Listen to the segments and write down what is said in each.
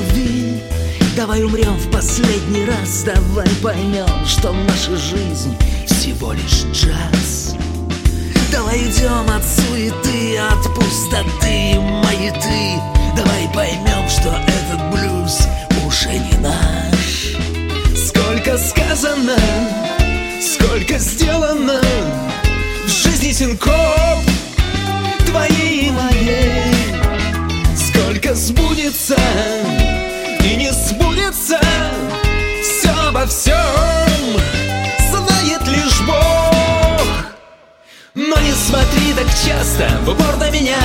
любви. Давай умрем в последний раз, давай поймем, что наша жизнь всего лишь джаз. Давай уйдем от суеты, от пустоты, маяты. Давай поймем, что этот блюз уже не наш. Сколько сказано, сколько сделано в жизни синкоп твоей и моей. Сколько сбудется и не сбудется, все обо всем знает лишь Бог. Но не смотри так часто в упор на меня,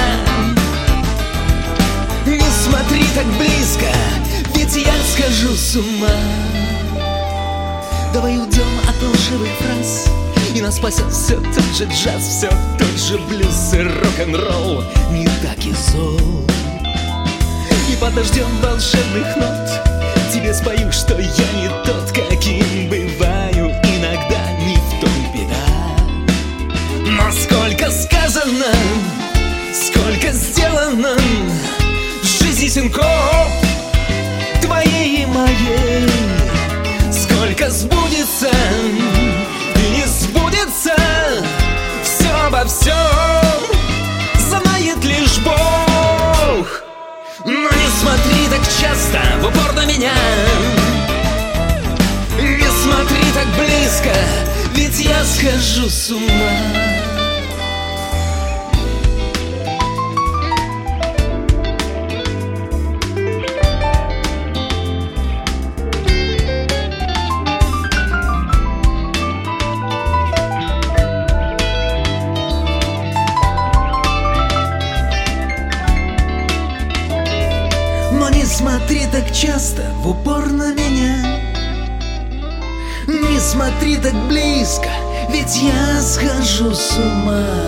не смотри так близко, ведь я схожу с ума. Давай уйдем от лживых фраз, и нас спасет все тот же джаз, все тот же блюз и рок-н-ролл не так и зол. И подождем волшебных нот, тебе спою, что я не тот, каким бываю, иногда не в том беда. Но сколько сказано, сколько сделано в жизни синкоп твоей и моей. Сколько сбудется и не сбудется, все обо всем знает лишь Бог. Но не смотри так часто в упор на меня, не смотри так близко, ведь я схожу с ума. Но не смотри так часто в упор на меня, не смотри так близко, ведь я схожу с ума.